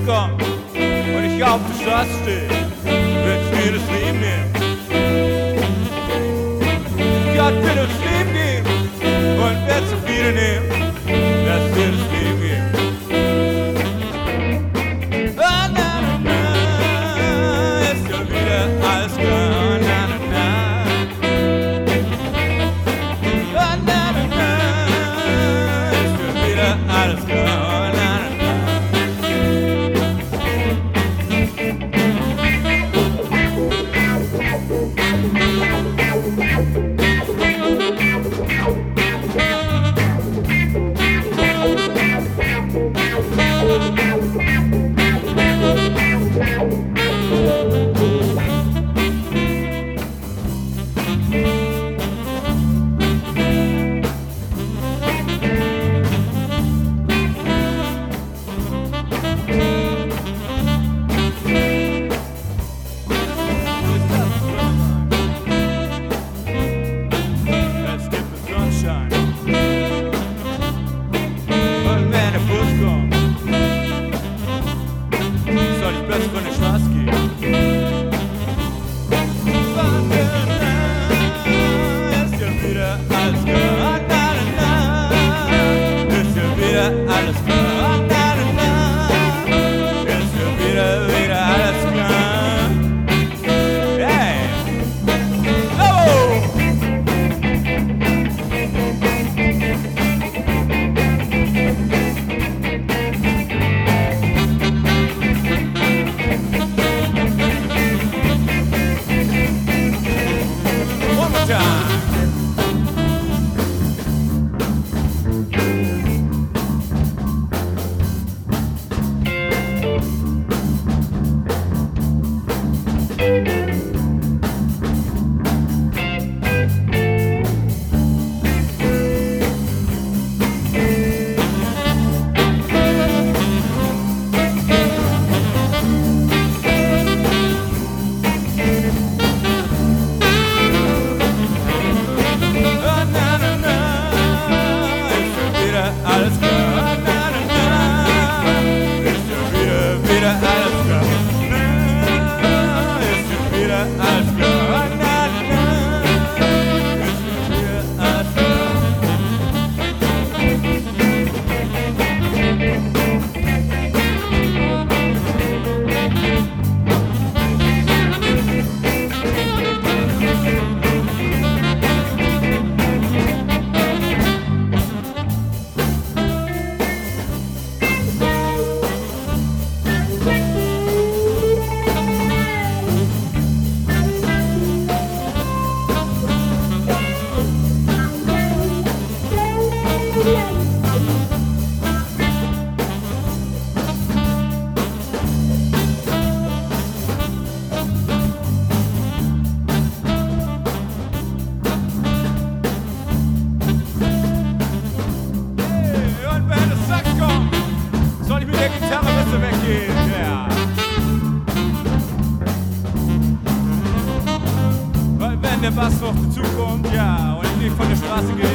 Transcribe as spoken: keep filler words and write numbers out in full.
kommt und ich auf der Straße stehe, wird mir das Leben nehmen. Gott wird uns Leben geben und wird zu viel nehmen, dass wir das Leben geben. Ah, na, na, na, ist ja wieder alles klar. Na, na, na. Ah, na, na, na, ist ja wieder alles klar. Na, na, na. Der Bass noch dazukommt, ja, und ich nicht von der Straße gehe.